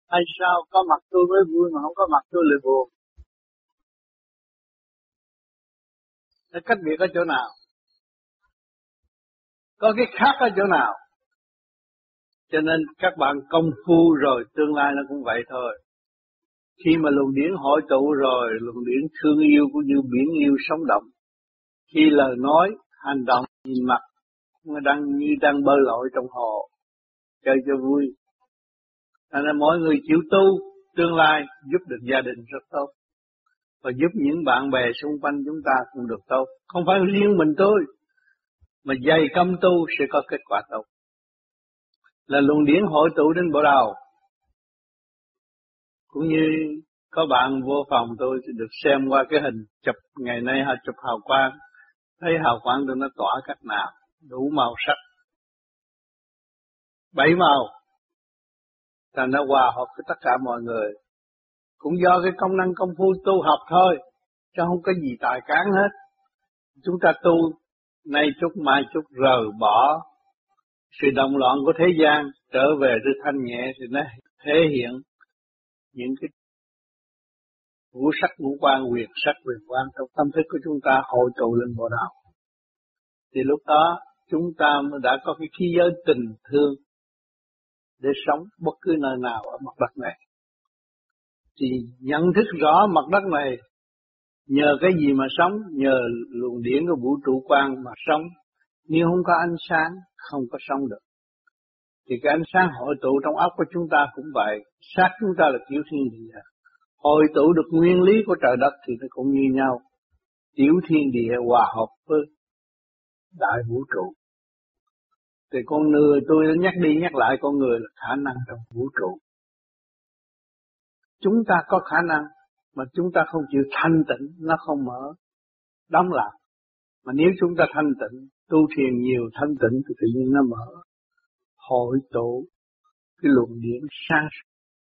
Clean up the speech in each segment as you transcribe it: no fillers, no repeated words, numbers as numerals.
Hay sao có mặt tôi mới vui mà không có mặt tôi lại buồn? Nó cách biệt ở chỗ nào? Có cái khác ở chỗ nào? Cho nên các bạn công phu rồi tương lai nó cũng vậy thôi. Khi mà luồng điển hội tụ rồi, luồng điển thương yêu cũng như biển yêu sống động. Khi lời nói, hành động, nhìn mặt nó đang bơi lội trong hồ, chơi cho vui. Nên mỗi người chịu tu, tương lai giúp được gia đình rất tốt. Và giúp những bạn bè xung quanh chúng ta cũng được tốt. Không phải riêng mình tôi, mà dày công tu sẽ có kết quả tốt. Là luồng điển hội tụ đến bộ đầu. Cũng như có bạn vô phòng tôi thì được xem qua cái hình chụp ngày nay họ chụp hào quang. Thấy hào quang tôi nó tỏa cách nào, đủ màu sắc. 7 màu. Thành nó hòa hợp với tất cả mọi người. Cũng do cái công năng công phu tu học thôi, chứ không có gì tài cán hết. Chúng ta tu nay chút mai chút rời bỏ sự động loạn của thế gian, trở về với thanh nhẹ thì nó thể hiện những cái ngũ sắc ngũ quan, huyền sắc huyền quan trong tâm thức của chúng ta hội tụ lên bộ đạo. Thì lúc đó chúng ta mới đã có cái khí giới tình thương để sống bất cứ nơi nào ở mặt đất này. Thì nhận thức rõ mặt đất này nhờ cái gì mà sống, nhờ luồng điển của vũ trụ quang mà sống. Nếu không có ánh sáng, không có sống được. Thì cái ánh sáng hội tụ trong óc của chúng ta cũng vậy. Xác chúng ta là tiểu thiên địa. Hội tụ được nguyên lý của trời đất thì nó cũng như nhau. Tiểu thiên địa hòa hợp với đại vũ trụ. Thì con người tôi nhắc đi nhắc lại con người là khả năng trong vũ trụ. Chúng ta có khả năng mà chúng ta không chịu thanh tịnh, nó không mở, đóng lại. Mà nếu chúng ta thanh tịnh, tu thiền nhiều thanh tịnh thì tự nhiên nó mở, hội tụ cái luồng điển sáng suốt.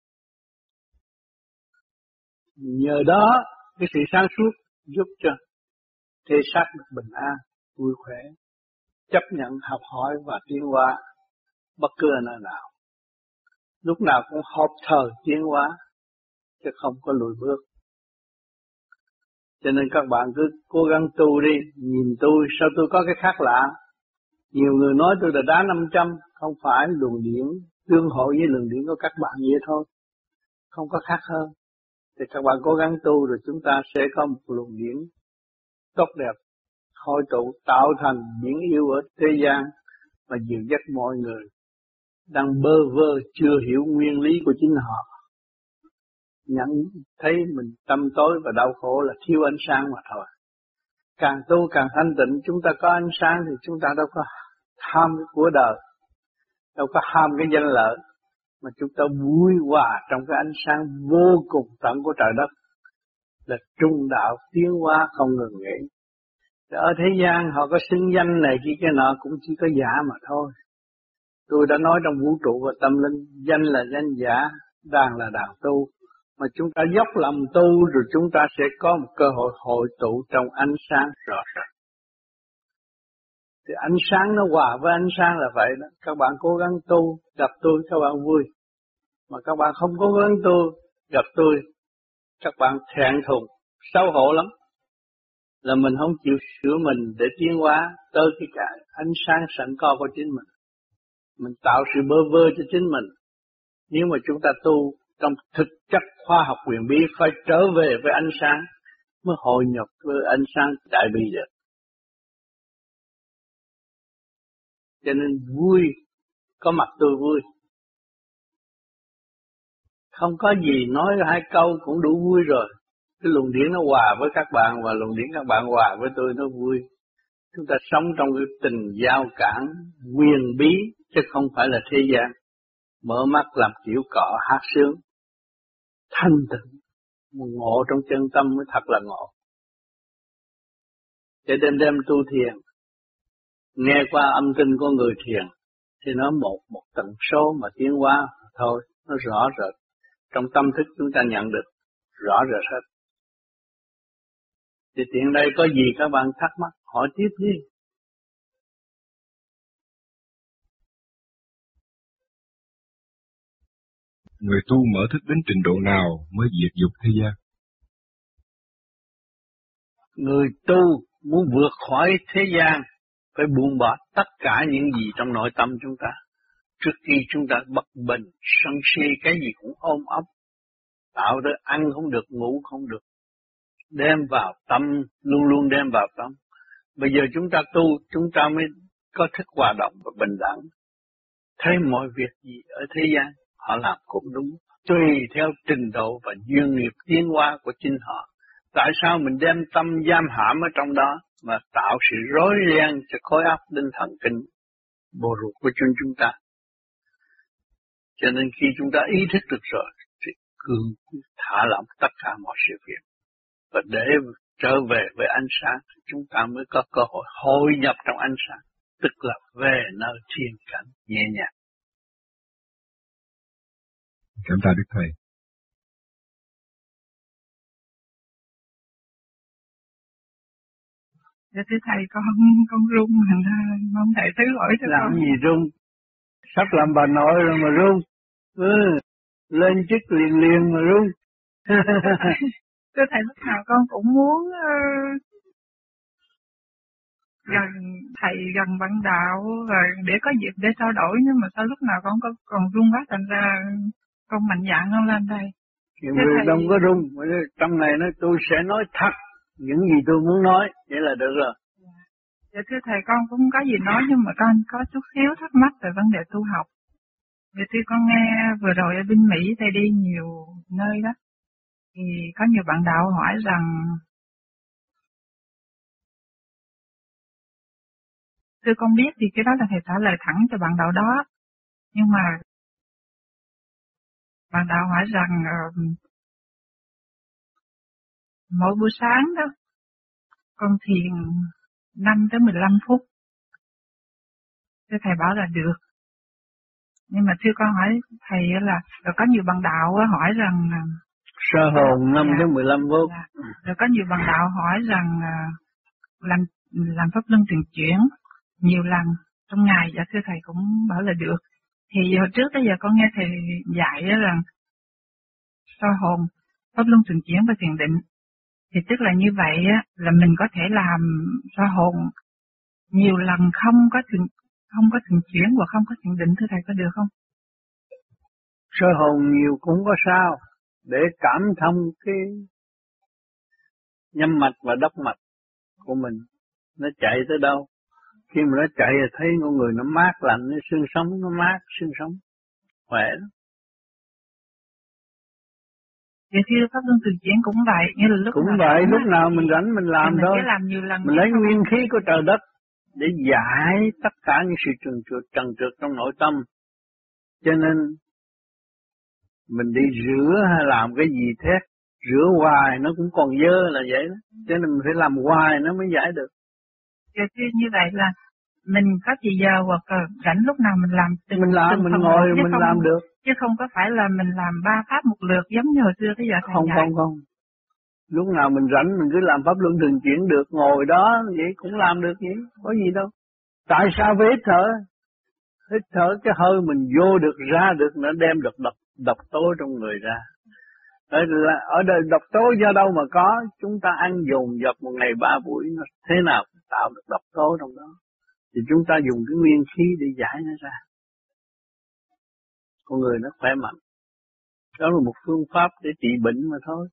Nhờ đó cái sự sáng suốt giúp cho thể xác được bình an, vui khỏe, chấp nhận học hỏi và tiến hóa bất cứ ở nơi nào. Lúc nào cũng hợp thời tiến hóa, chứ không có lùi bước. Cho nên các bạn cứ cố gắng tu đi, nhìn tôi, sao tôi có cái khác lạ. Nhiều người nói tôi là đá 500, không phải luồng điển tương hội với luồng điển của các bạn vậy thôi. Không có khác hơn. Thì các bạn cố gắng tu rồi chúng ta sẽ có một luồng điển tốt đẹp, hội tụ tạo thành biển yêu ở thế gian mà dìu dắt mọi người đang bơ vơ chưa hiểu nguyên lý của chính họ. Nhận thấy mình tâm tối và đau khổ là thiếu ánh sáng mà thôi. Càng tu càng thanh tịnh, chúng ta có ánh sáng thì chúng ta đâu có ham cái của đời, đâu có ham cái danh lợi, mà chúng ta vui hòa trong cái ánh sáng vô cùng tận của trời đất, là trung đạo tiến hóa không ngừng nghỉ. Ở thế gian họ có xưng danh này kia cái nọ cũng chỉ có giả mà thôi. Tôi đã nói trong vũ trụ và tâm linh, danh là danh giả, đàn là đàn tu. Mà chúng ta dốc lòng tu rồi chúng ta sẽ có một cơ hội hội tụ trong ánh sáng rõ rệt. Thì ánh sáng nó hòa với ánh sáng là vậy đó. Các bạn cố gắng tu, gặp tôi các bạn vui. Mà các bạn không cố gắng tu, gặp tôi, các bạn thẹn thùng, xấu hổ lắm. Là mình không chịu sửa mình để tiến hóa tới cái ánh sáng sẵn có của chính mình. Mình tạo sự bơ vơ cho chính mình. Nếu mà chúng ta tu trong thực chất khoa học huyền bí phải trở về với ánh sáng mới hội nhập với ánh sáng đại bi được. Cho nên vui, có mặt tôi vui. Không có gì nói hai câu cũng đủ vui rồi. Cái luồng điển nó hòa với các bạn và luồng điển các bạn hòa với tôi nó vui. Chúng ta sống trong cái tình giao cảm huyền bí chứ không phải là thế gian. Mở mắt làm kiểu cọ hát sướng, thanh tịnh, ngộ trong chân tâm mới thật là ngộ. Để đêm đêm tu thiền, nghe qua âm thanh của người thiền, thì nó một tần số mà tiến hóa thôi, nó rõ rệt. Trong tâm thức chúng ta nhận được rõ rệt hết. Thì tiện đây có gì các bạn thắc mắc, hỏi tiếp đi. Người tu mở thức đến trình độ nào mới diệt dục thế gian? Người tu muốn vượt khỏi thế gian phải buông bỏ tất cả những gì trong nội tâm chúng ta. Trước khi chúng ta bất bình, sân si, cái gì cũng ôm ấp, tạo ra ăn không được, ngủ không được, đem vào tâm, luôn luôn đem vào tâm. Bây giờ chúng ta tu, chúng ta mới có thức hòa đồng và bình đẳng. Thấy mọi việc gì ở thế gian, họ làm cũng đúng, tùy theo trình độ và duyên nghiệp tiến hóa của chính họ. Tại sao mình đem tâm giam hãm ở trong đó mà tạo sự rối ren cho khối óc linh thần kinh bộ ruột của chúng ta? Cho nên khi chúng ta ý thức được rồi thì cương thả lỏng tất cả mọi sự việc và để trở về với ánh sáng, chúng ta mới có cơ hội hội nhập trong ánh sáng, tức là về nơi thiên cảnh nhẹ nhàng. Cảm tạ Đức Thầy. Dạ thưa thầy, con run, thành ra mong thầy thứ lỗi cho làm con. Làm gì run? Sắp làm bà nội rồi mà run. Lên chức liền mà run. Thưa thầy, lúc nào con cũng muốn gần thầy, gần bạn đạo, rồi để có dịp để trao đổi, nhưng mà sao lúc nào con còn run quá, thành ra con mạnh dạn con lên đây. Nhiều người thầy... đông có run, trong này nói tôi sẽ nói thật những gì tôi muốn nói, vậy là được rồi. Dạ thưa thầy, con cũng có gì nói, nhưng mà con có chút xíu thắc mắc về vấn đề tu học. Vì khi con nghe vừa rồi ở bên Mỹ thầy đi nhiều nơi đó, thì có nhiều bạn đạo hỏi rằng thưa con biết thì cái đó là thầy trả lời thẳng cho bạn đạo đó, nhưng mà bạn đạo hỏi rằng mỗi buổi sáng đó con thiền 5 tới 15 phút. Thưa thầy bảo là được. Nhưng mà thưa con hỏi thầy là rồi có nhiều bạn đạo hỏi rằng sơ hồn 5 tới 15 phút. Rồi có nhiều bạn đạo hỏi rằng làm pháp luân thường chuyển nhiều lần trong ngày. Dạ thưa thầy cũng bảo là được. Thì hồi trước tới giờ con nghe thầy dạy rằng soi hồn, pháp luân thường chuyển và thiền định. Thì tức là như vậy là mình có thể làm soi hồn nhiều lần không có thường chuyển và không có thiền định, thưa thầy có được không? Soi hồn nhiều cũng có sao, để cảm thông cái nhâm mạch và đốc mạch của mình nó chạy tới đâu. Khi mà nó chạy thì thấy con người nó mát lạnh, nó xương sống nó mát, xương sống khỏe lắm. Vậy thì pháp luân thường chuyển cũng vậy, như là lúc cũng nào vậy, lúc nào mình rảnh mình làm thôi. Mình làm nhiều lần, mình lấy nguyên khí của trời đất để giải tất cả những sự trần trượt trong nội tâm. Cho nên mình đi rửa hay làm cái gì thế, rửa hoài nó cũng còn dơ là vậy đó. Cho nên mình phải làm hoài nó mới giải được. Vậy thì như vậy là mình có gì giờ hoặc rảnh lúc nào mình làm mình làm, mình ngồi mình không, làm được. Chứ không có phải là mình làm 3 pháp một lượt giống như hồi xưa tới giờ thầy dạy. Không. Lúc nào mình rảnh mình cứ làm pháp luân thường chuyển được, ngồi đó vậy cũng làm được vậy, có gì đâu. Tại sao phải hít thở? Hít thở cái hơi mình vô được ra được, nó đem được độc tố trong người ra. Ở đời độc tố do đâu mà có, chúng ta ăn dồn dập một ngày 3 buổi, nó thế nào tạo được độc tố trong đó. Thì chúng ta dùng cái nguyên khí để giải nó ra. Con người nó khỏe mạnh. Đó là một phương pháp để trị bệnh mà thôi.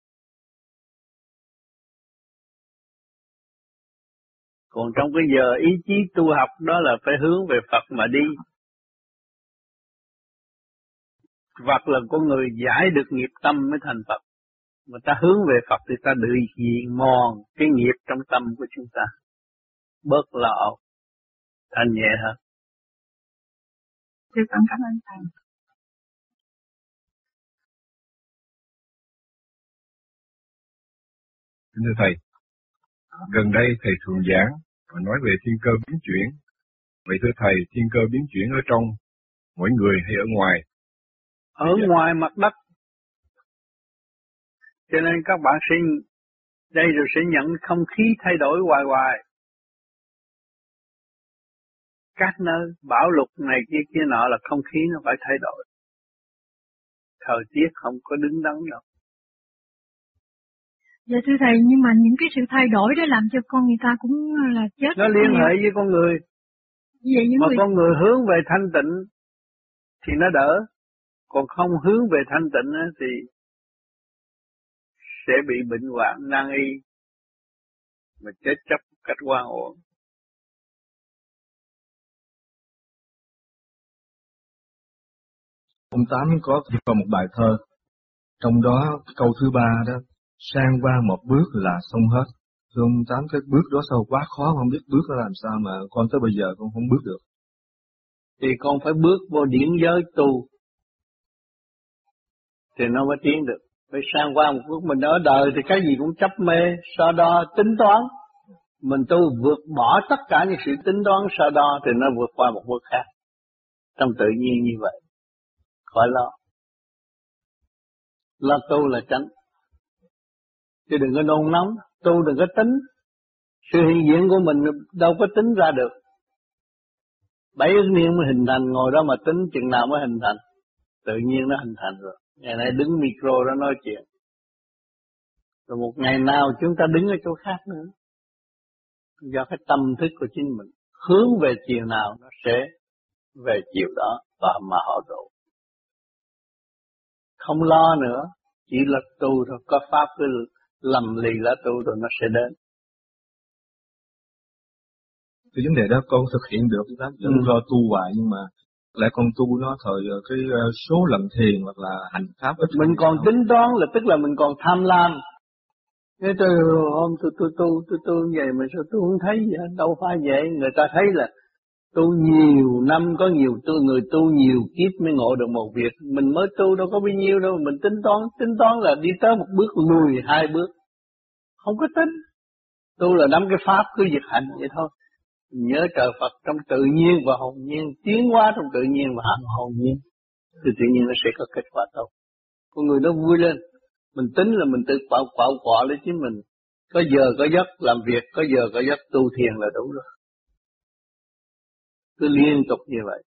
Còn trong cái giờ ý chí tu học đó là phải hướng về Phật mà đi. Phật là con người giải được nghiệp tâm mới thành Phật. Mà ta hướng về Phật thì ta tự diện mòn cái nghiệp trong tâm của chúng ta. Bớt lo âu, thanh nhẹ hơn. Thưa con cảm ơn thầy. Thưa thầy, gần đây thầy thường giảng và nói về thiên cơ biến chuyển. Vậy thưa thầy, thiên cơ biến chuyển ở trong mỗi người hay ở ngoài? Ở ngoài mặt đất. Cho nên các bạn sẽ đây rồi sẽ nhận không khí thay đổi hoài. Các nơi bão lụt này kia nọ là không khí nó phải thay đổi. thời tiết không có đứng đắn đâu. Dạ thưa thầy, nhưng mà những cái sự thay đổi đó làm cho con người ta cũng là chết. Nó liên hệ với con người. Vậy những mà người... con người hướng về thanh tịnh thì nó đỡ, còn không hướng về thanh tịnh thì sẽ bị bệnh hoạn nan y mà chết chóc cách oan uổng. Ông Tám có một bài thơ, trong đó câu thứ 3 đó, sang qua một bước là xong hết. Thưa ông Tám, cái bước đó sao quá khó, không biết bước nó làm sao mà con tới bây giờ con không bước được. Thì con phải bước vô điển giới tu thì nó mới tiến được. Phải sang qua một bước, mình ở đời thì cái gì cũng chấp mê, so đo, tính toán. Mình tu vượt bỏ tất cả những sự tính toán so đo thì nó vượt qua một bước khác. Trong tự nhiên như vậy, khỏi lo. Lo tu là tránh. Chứ đừng có nôn nóng, tu đừng có tính. Sự hiện diện của mình đâu có tính ra được. 7 ức niên mới hình thành, ngồi đó mà tính chừng nào mới hình thành. Tự nhiên nó hình thành rồi. Ngày nay đứng micro đó nói chuyện. Rồi một ngày nào chúng ta đứng ở chỗ khác nữa. Do cái tâm thức của chính mình. Hướng về chiều nào nó sẽ về chiều đó và mà họ độ. Không lo nữa. Chỉ là tu thôi. Có pháp cứ lầm lì là tu rồi nó sẽ đến. Cái vấn đề đó con thực hiện được, vẫn lo tu hoài nhưng mà lại con tu nó thời cái số lần thiền hoặc là hành pháp ít. Mình còn tính toán là tức là mình còn tham lam. Thế tôi hôm tôi như vậy mà sao tôi không thấy vậy? Đâu phải vậy, người ta thấy là tu nhiều năm, có nhiều người tu nhiều kiếp mới ngộ được một việc. Mình mới tu đâu có bao nhiêu đâu, mình tính toán là đi tới một bước lùi 2 bước. Không có tính. Tu là nắm cái pháp cứ việc hành vậy thôi. Nhớ trời Phật trong tự nhiên và hồn nhiên, tiến hóa trong tự nhiên và hồn nhiên, thì tự nhiên nó sẽ có kết quả tốt. Con người nó vui lên, mình tính là mình tự quạo quọ lấy chính mình. Có giờ có giấc làm việc, có giờ có giấc tu thiền là đủ rồi. Cứ liên tục như vậy.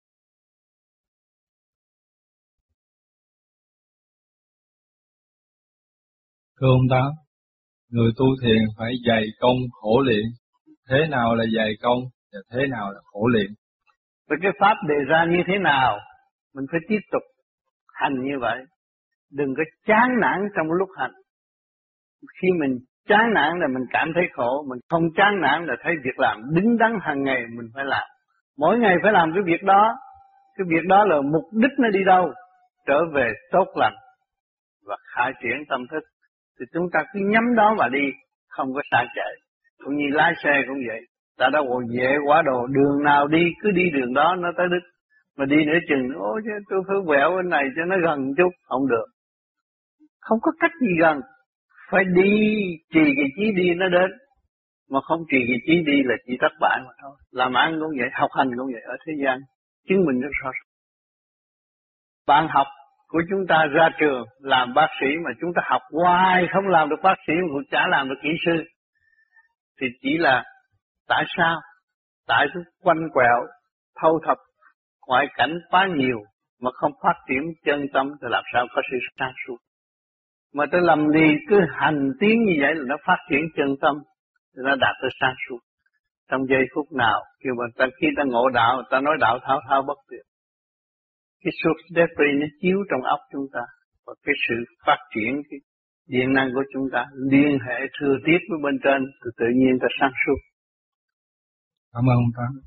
Thưa ông Tám, người tu thiền phải dày công khổ luyện. Thế nào là dày công và thế nào là khổ luyện? Và cái pháp đề ra như thế nào, mình phải tiếp tục hành như vậy. Đừng có chán nản trong lúc hành. Khi mình chán nản là mình cảm thấy khổ, mình không chán nản là thấy việc làm đứng đắn hàng ngày mình phải làm. Mỗi ngày phải làm cái việc đó. Cái việc đó là mục đích nó đi đâu? Trở về tốt lành và khai triển tâm thức. Thì chúng ta cứ nhắm đó mà đi, không có xa chạy. Cũng như lái xe cũng vậy. Ta đã ngồi dễ quá đồ, đường nào đi, cứ đi đường đó nó tới đích. Mà đi nửa chừng, ôi chứ tôi phải quẹo bên này cho nó gần chút, không được. Không có cách gì gần. Phải đi, trì cái chí đi nó đến. Mà không trì cái chí đi là chỉ thất bại mà thôi. Làm ăn cũng vậy, học hành cũng vậy ở thế gian. Chứng minh rất rõ. Bạn học của chúng ta ra trường làm bác sĩ mà chúng ta học hoài không làm được bác sĩ mà chả làm được kỹ sư. Thì chỉ là tại sao? Tại tôi quanh quẹo, thâu thập ngoại cảnh quá nhiều mà không phát triển chân tâm thì làm sao có sự sáng suốt. Mà tôi lầm đi cứ hành tiến như vậy là nó phát triển chân tâm thì nó đạt tới sáng suốt. Trong giây phút nào khi ta ngộ đạo, ta nói đạo thao thao bất tuyệt. Cái suốt đế nó chiếu trong óc chúng ta và cái sự phát triển cái điện năng của chúng ta liên hệ thừa tiếp với bên trên thì tự nhiên ta sáng suốt. Cảm ơn ông Tám.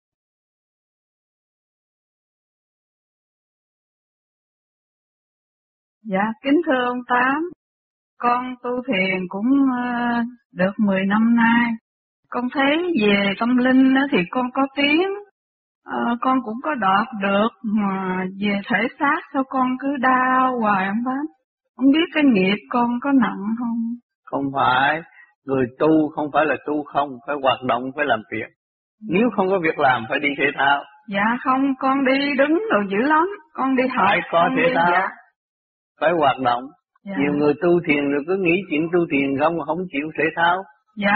Dạ, kính thưa ông Tám, con tu thiền cũng được 10 năm nay. Con thấy về tâm linh thì con có tiếng, con cũng có đọt được, mà về thể xác sao con cứ đau hoài ông Tám. Không biết cái nghiệp con có nặng không? Không phải, người tu không phải là tu không, phải hoạt động, phải làm việc. Nếu không có việc làm phải đi thể thao. Dạ không, con đi đứng rồi dữ lắm, con đi học. Phải có thể thao, dạ. Phải hoạt động. Dạ. Nhiều người tu thiền rồi cứ nghĩ chuyện tu thiền không chịu thể thao. Dạ,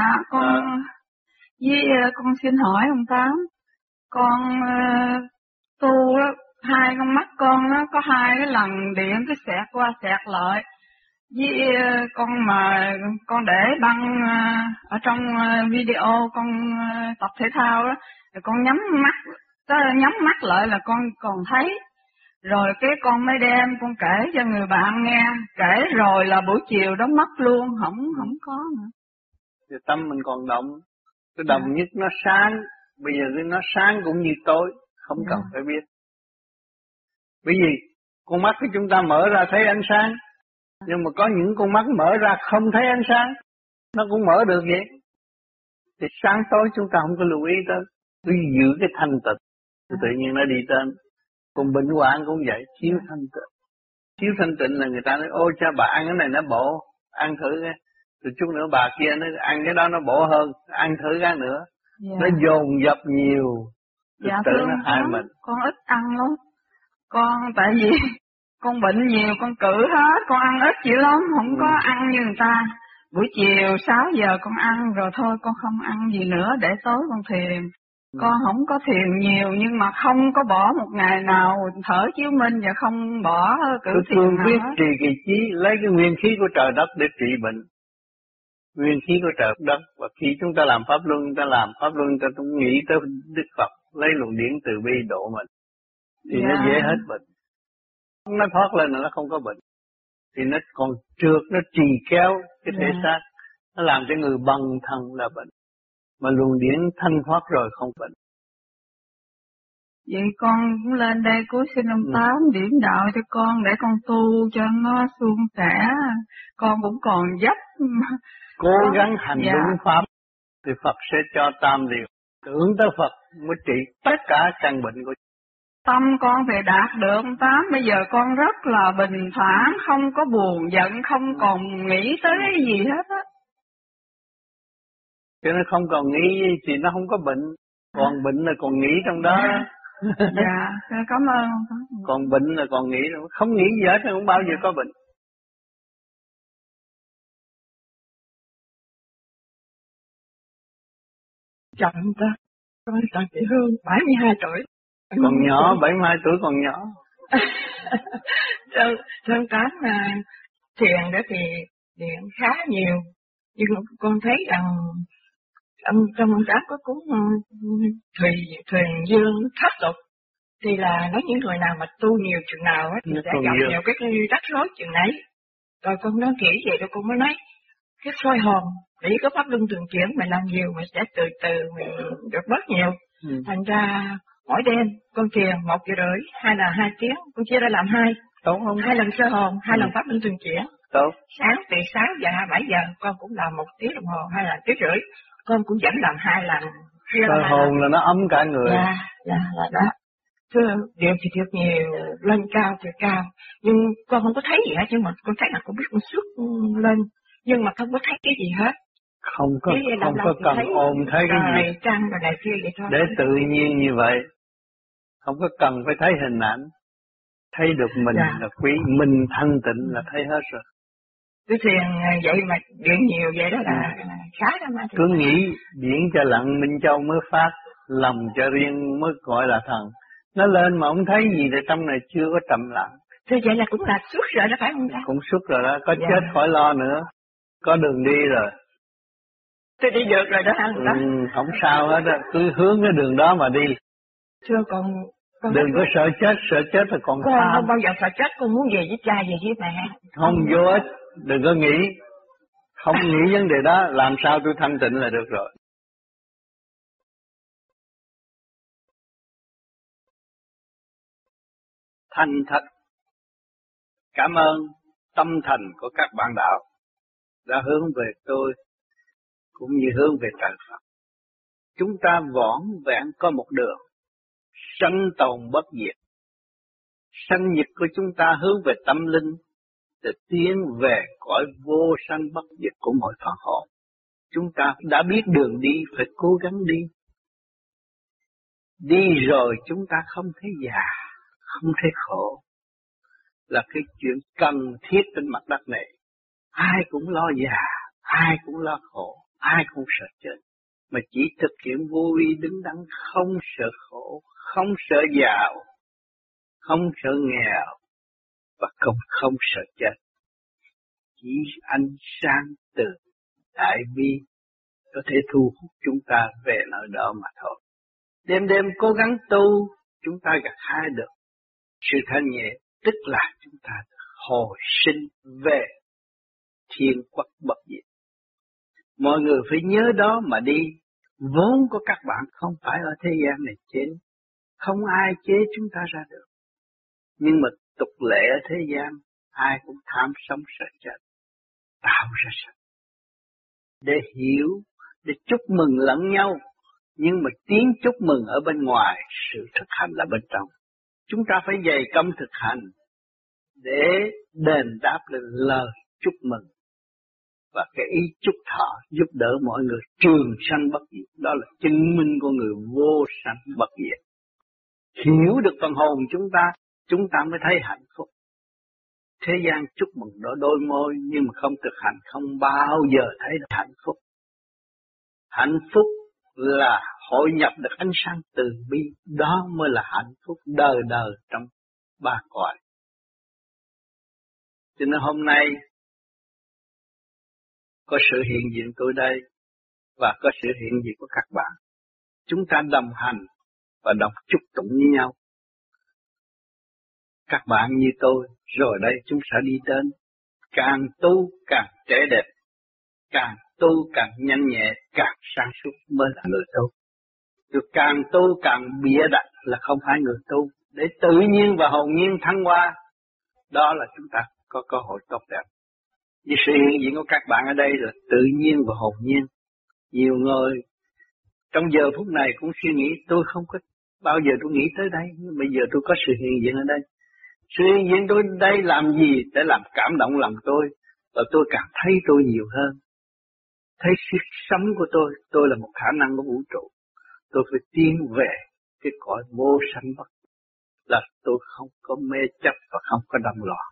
con xin hỏi ông Tám, con tu hai con mắt con nó có hai cái lần điện cứ xẹt qua xẹt lại. Với con để băng ở trong video con tập thể thao đó, rồi con nhắm mắt lại là con còn thấy. Rồi cái con mới đem con kể cho người bạn nghe, kể rồi là buổi chiều đó mất luôn, không có nữa. Thì tâm mình còn động, cái đồng nhất nó sáng, bây giờ nó sáng cũng như tối, không cần phải biết. Bởi vì con mắt của chúng ta mở ra thấy ánh sáng, nhưng mà có những con mắt mở ra không thấy ánh sáng, nó cũng mở được vậy. Thì sáng tối chúng ta không có lưu ý tới, cứ giữ cái thanh tịnh, tự nhiên nó đi tên. Còn bệnh hoạn cũng vậy, chiếu thanh tịnh. Chiếu thanh tịnh là người ta nói, ôi cha bà ăn cái này nó bổ, ăn thử cái. Rồi chút nữa bà kia nó ăn cái đó nó bổ hơn, ăn thử cái nữa. Nó dồn dập nhiều, tự nó hại mình. Con ít ăn lắm. Con tại vì con bệnh nhiều, con cử hết, con ăn ít dữ lắm, không có ăn như người ta. Buổi chiều 6 giờ con ăn rồi thôi, con không ăn gì nữa để tối con thiền. Con không có thiền nhiều nhưng mà không có bỏ một ngày nào thở chiếu minh và không bỏ cử thiền nào biết hết. trì kỳ chí, lấy cái nguyên khí của trời đất để trị bệnh. Nguyên khí của trời đất, và khi chúng ta làm pháp luân, chúng ta cũng nghĩ tới Đức Phật, lấy luồng điển từ bi độ mình. Thì nó dễ hết bệnh. Nó thoát lên là nó không có bệnh. Thì nó còn trượt, nó trì kéo cái thể xác, nó làm cho người bần thần là bệnh. Mà luồng điển thanh thoát rồi không bệnh. Vậy con cũng lên đây cuối xin ông Tám điểm đạo cho con để con tu cho nó suôn sẻ. Con cũng còn dấp. Cố gắng hành đúng pháp thì Phật sẽ cho tam điều. Tưởng tới Phật mới trị tất cả căn bệnh của tâm con thì đạt được ông Tám. Bây giờ con rất là bình thản, không có buồn giận, không còn nghĩ tới cái gì hết á. Cho nên không còn nghĩ thì nó không có bệnh. Còn bệnh là còn nghĩ trong đó. Dạ, cảm ơn ông Tám. Còn bệnh là còn nghĩ, không nghĩ gì hết thì không bao giờ có bệnh. Chậm ta, con Trần Thị Hương, 72 tuổi. Còn nhỏ, 72 tuổi còn nhỏ. Thưa Tám, thiền đó thì thiền khá nhiều, nhưng con thấy rằng trong ông Tám có cuốn Thuyền Dương Thoát Tục, thì là nói những người nào mà tu nhiều chừng nào thì sẽ gặp nhiều cái rắc rối chừng nấy. Rồi con nói kỹ vậy rồi con mới nói, cái soi hồn, để có pháp luân thường chuyển, mình làm nhiều, mình sẽ từ từ mình được bớt nhiều. Thành ra mỗi đêm con thiền 1 giờ rưỡi hay là 2 tiếng, con chia ra làm 2. Tốt không? 2 lần soi hồn, 2 lần pháp luân thường chuyển. Tốt. Sáng từ 6 giờ 7 giờ con cũng làm 1 tiếng đồng hồ hay là 1 tiếng rưỡi. Con cũng vẫn làm 2 lần. Soi hồn là nó ấm cả người. Dạ, là đó. Thưa, điều thì thiệt nhiều, lên cao thì cao. Nhưng con không có thấy gì hết, nhưng mà con thấy là con biết con xuất lên. Nhưng mà không có thấy cái gì hết. Không có cần ôm thấy cái gì. Trăng và này kia vậy thôi. Để tự nhiên như vậy. Không có cần phải thấy hình ảnh. Thấy được mình là quý, mình thanh tịnh là thấy hết rồi. Cái thiền vậy mà điện nhiều vậy đó là khá lắm. Cứ nghĩ điển cho lặng Minh Châu mới phát, lòng cho riêng mới gọi là thần. Nó lên mà không thấy gì thì trong này chưa có trầm lặng. Thế vậy là cũng là xuất rồi đó phải không ta? Cũng xuất rồi đó, có chết khỏi lo nữa. Có đường đi rồi. Tôi đi được rồi đó hả? Không sao hết á, cứ hướng cái đường đó mà đi. Thưa con đừng có sợ chết là còn con không bao giờ sợ chết, con muốn về với cha, về với mẹ. Không vô ích, đừng có nghĩ. Không nghĩ vấn đề đó, làm sao tôi thanh tịnh là được rồi. Thành thật. Cảm ơn tâm thành của các bạn đạo đã hướng về tôi, cũng như hướng về trời Phật. Chúng ta vỏn vẹn có một đường, sanh tồn bất diệt. Sanh nhiệt của chúng ta hướng về tâm linh, để tiến về cõi vô sanh bất diệt của mọi phần hồn. Chúng ta đã biết đường đi, phải cố gắng đi. Đi rồi chúng ta không thấy già, không thấy khổ. Là cái chuyện cần thiết trên mặt đất này. Ai cũng lo già, ai cũng lo khổ, ai cũng sợ chết. Mà chỉ thực hiện vô vi đứng đắn, không sợ khổ, không sợ giàu, không sợ nghèo và không sợ chết. Chỉ ánh sáng từ đại bi có thể thu hút chúng ta về nơi đó mà thôi. Đêm đêm cố gắng tu, chúng ta gặt hái được sự thanh nhẹ, tức là chúng ta hồi sinh về thiên quốc bất diệt. Mọi người phải nhớ đó mà đi. Vốn của các bạn không phải ở thế gian này chế, không ai chế chúng ta ra được. Nhưng mà tục lệ ở thế gian, ai cũng tham sống sợ chết, tạo ra sự để hiểu, để chúc mừng lẫn nhau. Nhưng mà tiếng chúc mừng ở bên ngoài, sự thực hành là bên trong. Chúng ta phải dày công thực hành để đền đáp lên lời chúc mừng. Và cái ý chúc thọ giúp đỡ mọi người trường sanh bất diệt. Đó là chứng minh của người vô sanh bất diệt. Hiểu được phần hồn chúng ta mới thấy hạnh phúc. Thế gian chúc mừng đôi môi, nhưng mà không thực hành không bao giờ thấy được hạnh phúc. Hạnh phúc là hội nhập được ánh sáng từ bi, đó mới là hạnh phúc đời đời trong ba cõi. Cho nên hôm nay có sự hiện diện tôi đây và có sự hiện diện của các bạn. Chúng ta đồng hành và đồng chúc tụng với nhau. Các bạn như tôi, rồi đây chúng sẽ đi đến. Càng tu càng trẻ đẹp, càng tu càng nhanh nhẹ, càng sáng suốt mới là người tu. Rồi càng tu càng bịa đặt là không phải người tu. Để tự nhiên và hồn nhiên thăng hoa, đó là chúng ta có cơ hội tốt đẹp. Vì sự hiện diện của các bạn ở đây là tự nhiên và hồn nhiên. Nhiều người trong giờ phút này cũng suy nghĩ tôi không có bao giờ tôi nghĩ tới đây, nhưng bây giờ tôi có sự hiện diện ở đây. Sự hiện diện tôi đây làm gì để làm cảm động lòng tôi, và tôi càng thấy tôi nhiều hơn. Thấy sức sống của tôi là một khả năng của vũ trụ. Tôi phải tiến về cái cõi vô sanh bất diệt, là tôi không có mê chấp và không có động loạn.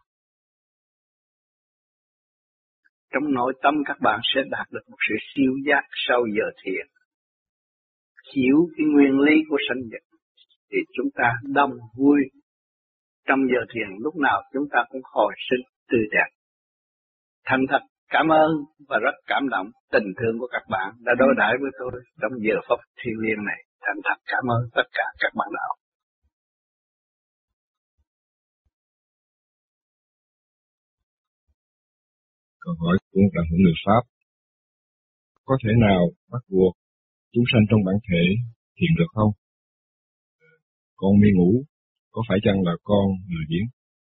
Trong nội tâm các bạn sẽ đạt được một sự siêu giác sau giờ thiền. Hiểu cái nguyên lý của sanh diệt thì chúng ta đông vui. Trong giờ thiền lúc nào chúng ta cũng hồi sinh tươi đẹp. Thành thật cảm ơn và rất cảm động tình thương của các bạn đã đối đãi với tôi trong giờ phút thiêng liêng này. Thành thật cảm ơn tất cả các bạn đạo. Câu hỏi của bạn hữu người Pháp: có thể nào bắt buộc chúng sanh trong bản thể thiền được không? Con mê ngủ, có phải chăng là con lười biếng?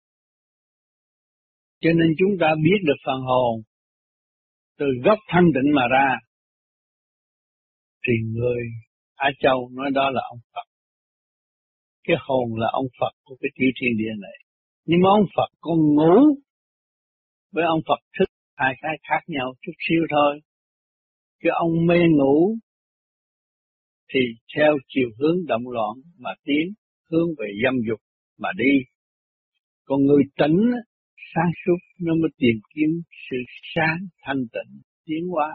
Cho nên chúng ta biết được phần hồn từ gốc thanh tịnh mà ra, thì người Á Châu nói đó là ông Phật. Cái hồn là ông Phật của cái tiểu thiên địa này. Nhưng mà ông Phật còn ngủ, với ông Phật thức hai cái khác nhau chút xíu thôi. Cái ông mê ngủ thì theo chiều hướng động loạn mà tiến, hướng về dâm dục mà đi. Còn người tỉnh, sáng suốt nó mới tìm kiếm sự sáng thanh tịnh, tiến hóa.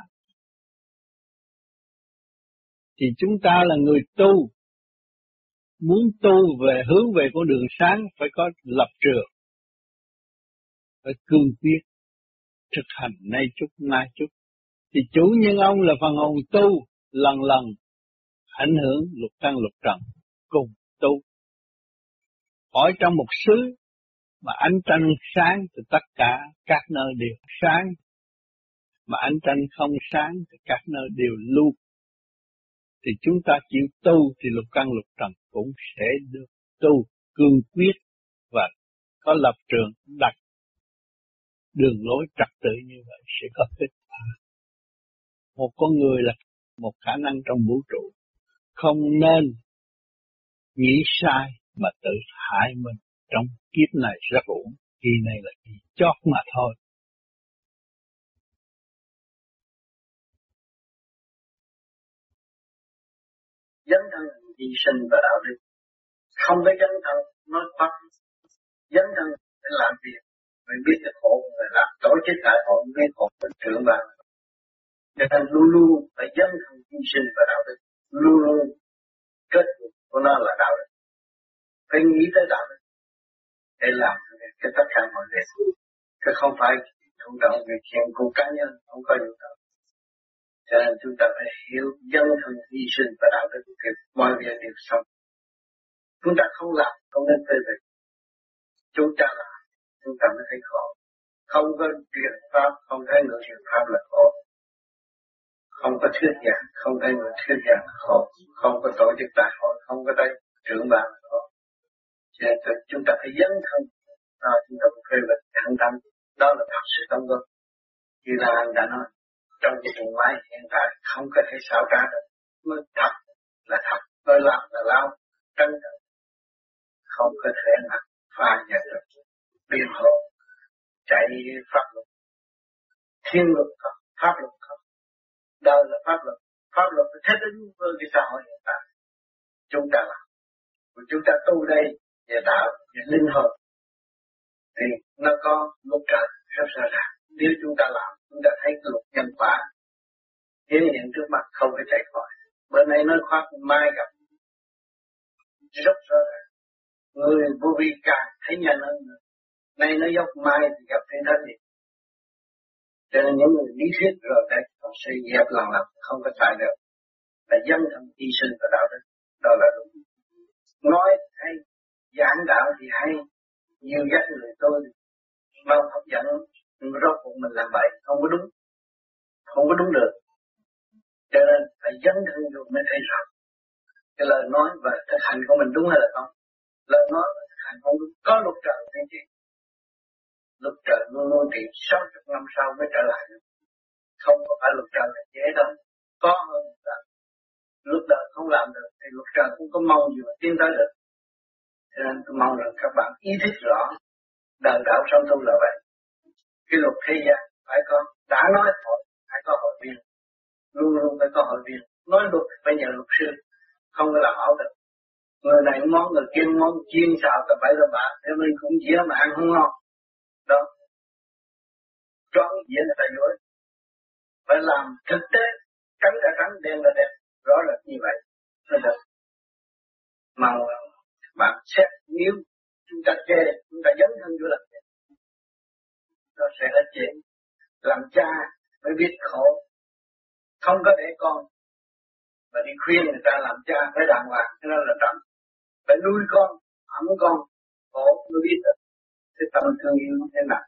Thì chúng ta là người tu, muốn tu về hướng về con đường sáng phải có lập trường, phải cương quyết, thực hành nay chút mai chút. Thì chủ nhân ông là phần hồn tu, lần lần ảnh hưởng lục căn lục trần cùng tu. Hỏi trong một xứ mà ánh trăng sáng thì tất cả các nơi đều sáng, mà ánh trăng không sáng thì các nơi đều lu. Thì chúng ta chịu tu thì lục căn lục trần cũng sẽ được tu cương quyết và có lập trường đặt đường lối trật tự, như vậy sẽ có kết quả. Một con người là một khả năng trong vũ trụ, không nên nghĩ sai mà tự hại mình trong kiếp này rất uổng. Kỳ này là kỳ chót mà thôi. Dấn thân hy sinh và đạo đức, không có dấn thân nói bắt. Dấn thân để làm việc, mình biết được khổ người làm tổ chức đại hội biết khổ mình trưởng ban. Nên luôn luôn phải dấn thân hy sinh và đạo đức, luôn luôn kết cục của nó là đạo đức. Phải nghĩ tới đạo đức, để làm cái tất cả mọi việc. Chứ không phải chủ động việc hiện của cá nhân, không có chủ động. Cho nên chúng ta phải hiểu dân thân hy sinh và đạo đức thì mọi việc đều xong. Chúng ta không làm, không nên phê bình. Chúng ta làm, chúng ta mới thấy khổ. Không có truyền pháp, không thấy người truyền pháp là khổ. Không có thuyết giảng, không thấy người thuyết giảng là khổ. Không có tổ chức đại hội, không có thấy trưởng ban là khổ. Cho nên chúng ta phải dấn thân, chúng ta phải phê bình thẳng thắn. Đó là thật sự tâm góp. Như là anh đã nói, trong cái vùng máy hiện tại không có thể xảo trá được. Mới thật là thật, nói làm là lao, trân trọng. Không có thể nào pha nhận được biên hộ, chạy pháp luật. Thiên luật không, pháp luật không. Đời là pháp luật phải thích ứng với cái xã hội hiện tại. Chúng ta làm, chúng ta tu đây về đạo, về linh hồn, thì nó có luật trời rất rõ ràng. Nếu chúng ta làm, chúng ta thấy cái luật nhân quả hiện hiện trước mặt, không phải chạy khỏi. Bữa nay nói khoa mai gặp rất rõ ràng. Người vô vi càng thấy nhanh hơn. Nay nó dốc mai thì gặp thiên thánh gì. Cho nên những người lý thuyết rồi đây họ sẽ dẹp lần lần, không có chạy được. Là dân thân hy sinh và đạo đức, đó là đúng. Nói hay, giảng đạo thì hay, nhiều dắt người tôi mau hấp dẫn, nhưng rốt cuộc mình làm vậy không có đúng, không có đúng được. Cho nên phải dấn thân vô mới thấy rõ cái lời nói và thực hành của mình đúng hay là không. Lời nói và thực hành không đúng, có luật trời hay gì. Luật trời luôn luôn thì 60 năm sau mới trở lại. Không có phải luật trời là dễ đâu, có hơn là luật đời không làm được thì luật trời cũng có mong gì mà tiến tới được. Cho nên tôi mong rằng các bạn ý thức rõ đời đạo sống tu là vậy. Cái luật thế gian phải có, đã nói hội phải có hội viên, luôn luôn phải có hội viên. Nói luật phải nhờ luật sư, không có làm ảo được. Người này món, người kia món, chiên xào tập bậy tập bạ, thế mình cũng dĩa mà ăn không ngon. Đó, trọn dĩa là tại dối. Phải làm thực tế, trắng là trắng, đen là đen, rõ rệt như vậy mới được. Mà bạn xét nếu chúng ta chê, chúng ta dấn thân vô làm gì, nó sẽ hết chuyện. Làm cha mới biết khổ, không có để con mà đi khuyên người ta làm cha phải đàng hoàng, cho nên là trầm. Phải nuôi con, ấm con, khổ mới biết được cái tâm thương yêu thế nào.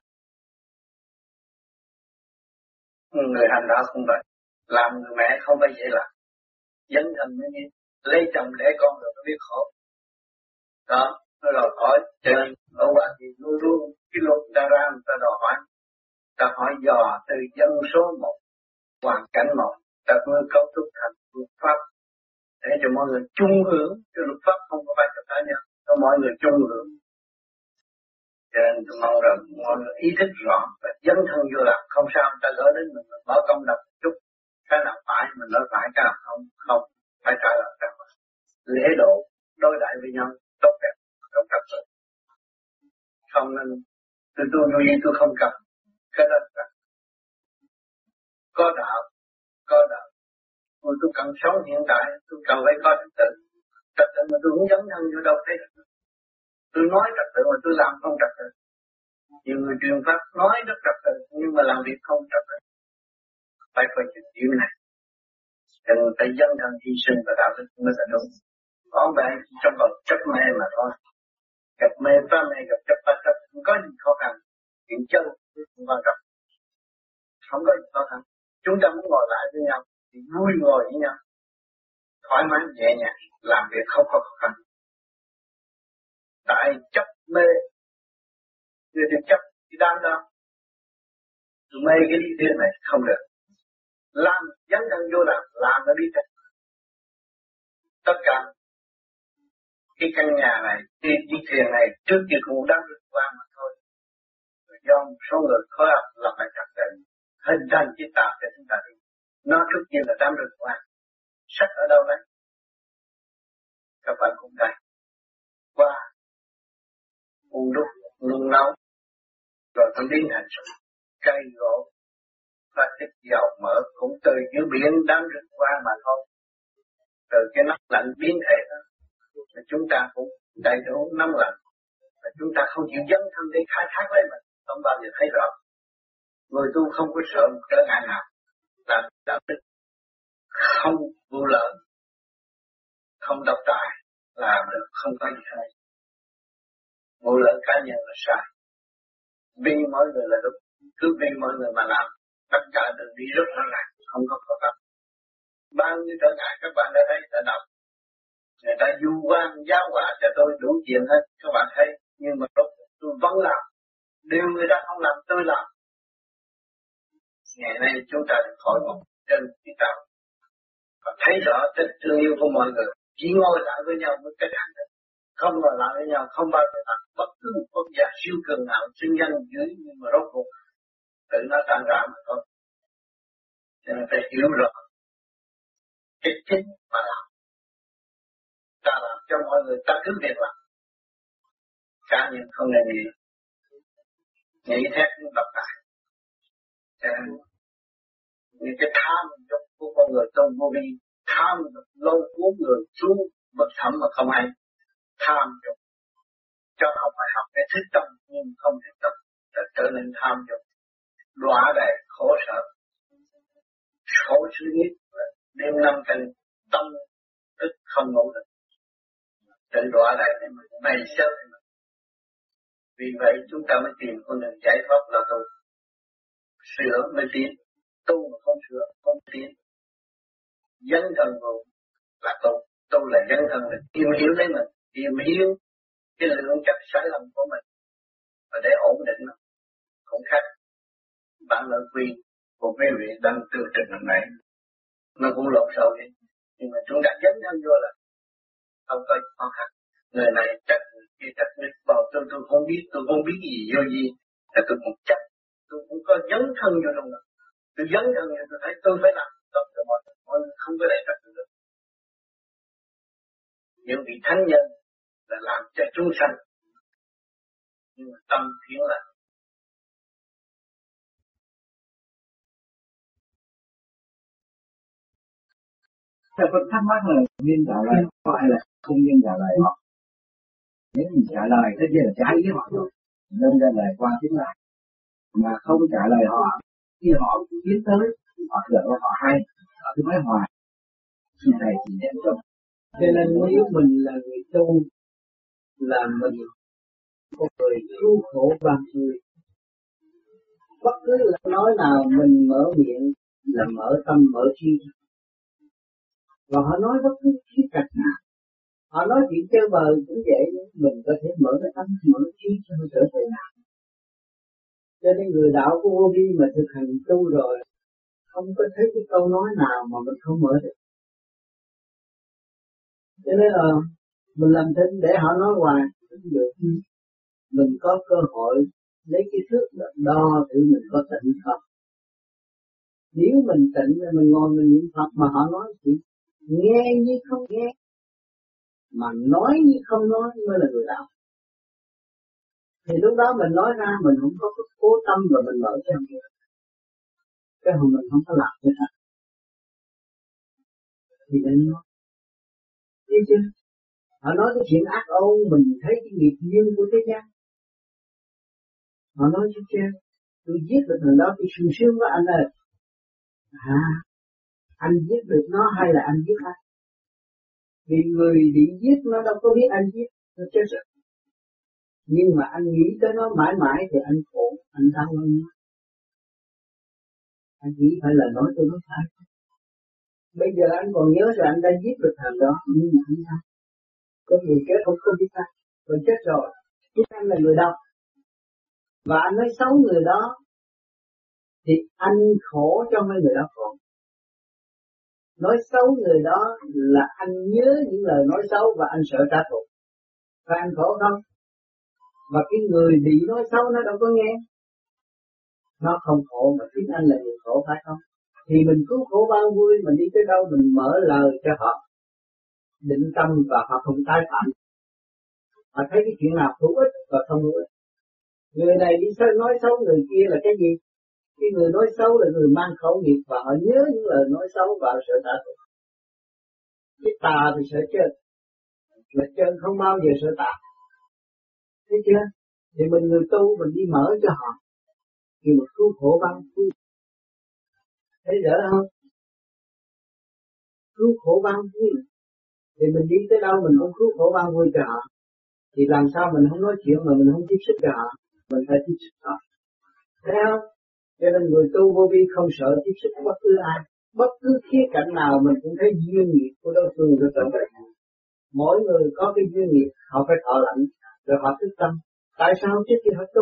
Người hành đạo không vậy, làm người mẹ không phải dễ làm. Dấn thân mới biết, lấy chồng để con rồi mới biết khổ. Đó, nó đòi hỏi, cho nên ở Hoa Kỳ luôn luôn cái luật ta ra người ta đòi hỏi. Ta hỏi dò từ dân số 1, hoàn cảnh 1, ta mới cấu trúc thành luật pháp để cho mọi người chung hưởng. Cái luật pháp không có phải cho cá nhân, cho mọi người chung hưởng. Cho nên tôi mong rằng mọi người ý thức rõ và dấn thân vô làm. Không sao ta gỡ đến mình bỏ công đập một chút. Cái nào phải mình nói phải, cái nào không phải trả lời cả. Lễ độ đối đãi với nhau tốt đẹp trong trật tự. Không nên tôi vô gì tôi không cần. Cái đó là có đạo. Tôi cần sống hiện tại, tôi cần phải có trật tự. Trật tự mà tôi không dấn thân vô đâu thấy được. Tôi nói trật tự mà tôi làm không trật tự. Nhiều người truyền pháp nói rất trật tự nhưng mà làm việc không trật tự. Phải coi chừng điểm này. Cho nên phải dấn thân hy sinh và đạo đức mới là đúng. Còn bạn trong bậc chấp mê mà thôi. Gặp mê phá mê, gặp chấp phá chấp, không có gì khó khăn. Chuyện chân không quan trọng. Không có gì khó khăn. Chúng ta muốn ngồi lại với nhau thì vui ngồi với nhau, thoải mái nhẹ nhàng, làm việc không có khó khăn. Tại chấp mê, người ta chấp cái đám đó, tôi mê cái lý thuyết này không được. Làm dấn thân vô làm nó đi thật. Tất cả cái căn nhà này, cái thuyền này trước kia cũng đang được qua mà thôi. Rồi do một số người khối óc làm bài trật tự, hình thành chiếc tàu cho chúng ta đi. Nó trước kia là đám rừng hoa. Sách ở đâu đấy? Các bạn cũng thấy. Qua uống đúc, nung nấu, rồi nó biến thành sự cây gỗ, và thịt dầu mỡ cũng từ dưới biển đám rừng hoa mà thôi. Từ cái nắp lạnh biến thể đó, chúng ta cũng đầy đủ nóng lạnh, Và chúng ta không chịu dấn thân để khai thác lấy mình, không bao giờ thấy rõ. Người tu không có sợ một trở ngại nào, làm đạo đức không vô lợi, không độc tài, làm được không có gì hay. Vô lợi cá nhân là sai. Vì mọi người là đúng, cứ vì mọi người mà làm, tất cả đường đi rất là lạc, không có khó khăn. Bao nhiêu trở ngại các bạn đã thấy đã đọc. Người ta du quan giáo hóa cho tôi đủ chuyện hết, các bạn thấy. Nhưng mà tôi vẫn làm. Điều người ta không làm tôi làm. Ngày nay chúng ta được hội ngộ trên cái đạo. Và thấy rõ tình thương yêu của mọi người. Chỉ ngồi lại với nhau mới cách hành được. Không ngồi lại với nhau không bao giờ làm bất cứ một quốc gia siêu cường nào xưng danh dưới, nhưng mà rốt cuộc tự nó tan rã mà thôi. Cho nên phải hiểu rõ cái chính mà làm. Ta làm cho mọi người ta cứ việc làm. Cá nhân không nên nghĩ thét cũng độc tài. Cho nên những cái tham dục của con người trong vô vi, tham dục lâu cuốn người xuống bậc thẳm mà không hay. Tham dục cho học phải học để thức tâm nhưng không thức tâm, trở nên tham dục, đọa đầy khổ sở, khổ suy nghĩ, đêm năm canh tâm tức không ngủ được, tự đọa đầy để mình bày xấu. Vì vậy chúng ta mới tìm con đường giải thoát là tu, sửa mới tiến, tu mà không sửa không tiến. Dấn thân vào là tu là dấn thân là tìm hiểu lấy mình, tìm hiểu cái lượng chất sai lầm của mình và để ổn định nó không khác. Bản lợi quy của quý vị đang từ trình lần này nó cũng lộn xộn đi, nhưng mà chúng ta dấn thân vô là không có khó khăn. Người này chắc người chắc người bảo tôi không biết gì vô gì là tôi cũng chắc tôi cũng có dấn thân vô trong đó. Tôi dấn thân vô tôi thấy tôi phải làm tốt cho mọi người không có để trật được. Những vị thánh nhân là làm cho chúng sanh, nhưng mà tâm thiện là theo phân thắc mắc là nên trả lời họ hay là không nên trả lời họ. Nếu mình trả lời tất nhiên là trái với họ rồi, nên trả lời qua tiếng lại. Mà không trả lời họ, khi họ tiến tới, họ tưởng họ hay, họ cứ nói hoài. Khi này thì đem cho. Cho nên nếu mình là người tu, là mình có người cứu khổ bằng người. Bất cứ là nói nào mình mở miệng là mở tâm mở trí. Và họ nói bất cứ khía cạnh nào. Họ nói chuyện chơi bời cũng vậy, mình có thể mở cái tâm mở trí cho nó trở về nào. Cho nên người đạo của vô vi mà thực hành tu rồi, không có thấy cái câu nói nào mà mình không mở được. Cho nên là mình làm thinh để họ nói hoài cũng được. Mình có cơ hội lấy cái thước đo thử mình có tịnh không. Nếu mình tịnh mình ngồi mình niệm Phật mà họ nói chuyện nghe như không nghe, mà nói như không nói mới là người đạo. Thì lúc đó mình nói ra mình không có cố tâm và mình mở cho người. Cái hồi mình không có làm cho thật. Thì nên nói. Thấy chưa? Họ nói cái chuyện ác ôn mình thấy cái nghiệp duyên của thế gian. Họ nói chứ chưa? Tôi giết được thằng đó tôi sung sướng với anh ơi. Anh giết được nó hay là anh giết anh? Vì người bị giết nó đâu có biết anh giết, nó chết rồi. Nhưng mà anh nghĩ tới nó mãi mãi thì anh khổ, anh đau hơn nó. Anh nghĩ phải là nói tôi nói phải. Bây giờ anh còn nhớ rằng anh đã giết được thằng đó, nhưng mà anh sao? Có người chết không có biết anh, rồi chết rồi, biết anh là người đâu. Và anh nói xấu người đó, thì anh khổ cho mấy người đó khổ. Nói xấu người đó là anh nhớ những lời nói xấu và anh sợ trả thù. Và anh khổ không? Và cái người bị nói xấu nó đâu có nghe. Nó không khổ mà chính anh là người khổ phải không? Thì mình cứu khổ bao vui, mình đi tới đâu mình mở lời cho họ. Định tâm và họ không tái phạm. Họ thấy cái chuyện nào hữu ích và không hữu ích. Người này đi nói xấu người kia là cái gì? Cái người nói xấu là người mang khẩu nghiệp và họ nhớ những lời nói xấu và sợ trả thù. Cái tà thì sợ chết, mà chân không bao giờ sợ tà. Thấy chưa? Thì mình người tu mình đi mở cho họ, thì một cứu khổ băng cứu. Thấy rõ không? Cứu khổ băng vui. Thì mình đi tới đâu mình cũng cứu khổ băng vui cho họ. Thì làm sao mình không nói chuyện mà mình không tiếp xúc cho họ? Mình phải tiếp xúc họ. Thấy không? Cho nên người tu vô vi không sợ tiếp xúc bất cứ ai. Bất cứ khía cạnh nào mình cũng thấy duyên nghiệp của đối phương được trở về. Mỗi người có cái duyên nghiệp họ phải thọ lãnh rồi họ thức tâm. Tại sao trước khi họ tu?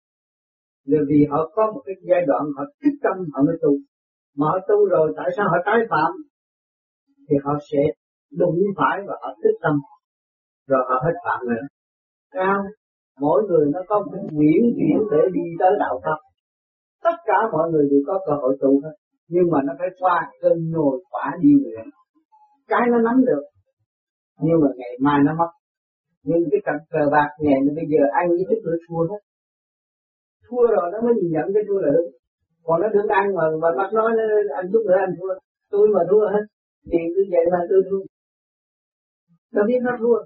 Là vì họ có một cái giai đoạn họ thức tâm họ mới tu. Mà họ tu rồi tại sao họ tái phạm? Thì họ sẽ đụng phải và họ thức tâm. Rồi họ hết phạm nữa. Sao? Mỗi người nó có một nguyện chuyển để đi tới đạo Phật. Tất cả mọi người đều có cơ hội tu hết. Nhưng mà nó phải qua cơn nhồi quả điều luyện. Cái nó nắm được. Nhưng mà ngày mai nó mất. Nhưng cái cờ bạc ngày bây giờ ăn với thức nữa thua hết. Thua rồi nó mới nhìn nhận cái thua là đúng. Còn nó đừng ăn mà bắt nói ăn chút nữa ăn thua. Tôi mà thua hết. Thì cứ vậy mà tôi thua. Nó biết nó thua.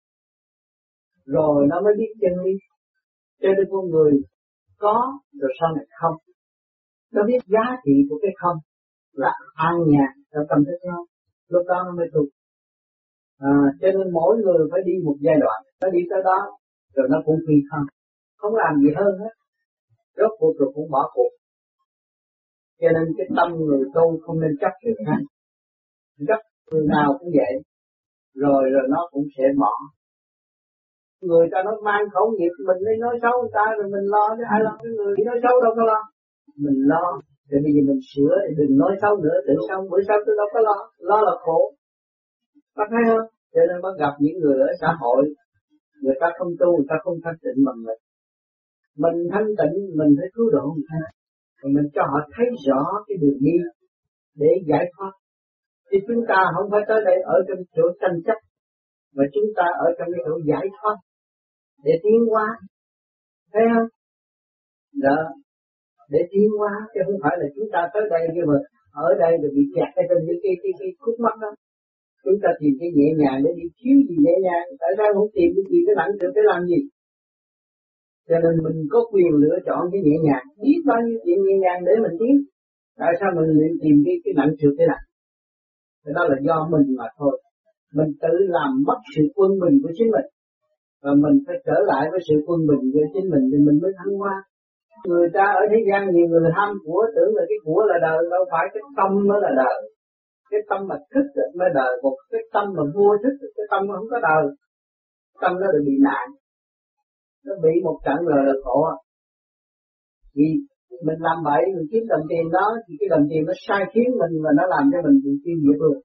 Rồi nó mới biết chân lý. Cho nên con người có rồi sau này không. Nó biết giá trị của cái không là an nhàn trong tâm thức nó. Lúc đó nó mới tu. Cho nên mỗi người phải đi một giai đoạn. Nó đi tới đó rồi nó cũng phi không. Không làm gì hơn hết. Rốt cuộc rồi cũng bỏ cuộc. Cho nên cái tâm người tu không nên chấp người khác. Chấp người nào cũng vậy. Rồi nó cũng sẽ bỏ. Người ta nói mang khẩu nghiệp mình đi nói xấu người ta rồi mình lo chứ ai lo cái người nói xấu đâu có lo. Mình lo. Thì bây giờ mình sửa đừng nói xấu nữa. Tự xong bữa sau tôi đâu có lo. Lo là khổ. Bác thấy không? Cho nên bác gặp những người ở xã hội. Người ta không tu, người ta không thanh tịnh bằng mình. Mình thanh tịnh, mình phải cứu độ người ta. Và mình cho họ thấy rõ cái đường đi để giải thoát. Thì chúng ta không phải tới đây ở trong chỗ tranh chấp, mà chúng ta ở trong cái chỗ giải thoát để tiến hóa. Thấy không? Đó. Để tiến hóa, chứ không phải là chúng ta tới đây nhưng mà ở đây rồi bị kẹt ở trong những cái khúc mắc đó. Chúng ta tìm cái nhẹ nhàng để đi thiếu gì nhẹ nhàng. Tại sao không tìm cái gì cái nặng được để làm gì? Cho nên mình có quyền lựa chọn cái nhẹ nhàng. Biết bao nhiêu chuyện nhẹ nhàng để mình tiến. Tại sao mình luyện tìm cái nặng trượt thế nào? Thế đó là do mình mà thôi. Mình tự làm mất sự quân bình của chính mình. Và mình phải trở lại với sự quân bình của chính mình thì mình mới thăng hoa. Người ta ở thế gian nhiều người ham của tưởng là cái của là đời. Đâu phải cái tâm mới là đời. Cái tâm mà thức mới đời. Còn cái tâm mà vô thức, cái tâm nó không có đời. Tâm nó được bị nạn. Nó bị một trận rồi là khổ. Vì mình làm bậy, mình kiếm đồng tiền đó, thì cái đồng tiền nó sai khiến mình và nó làm cho mình bị tiêu diệt luôn.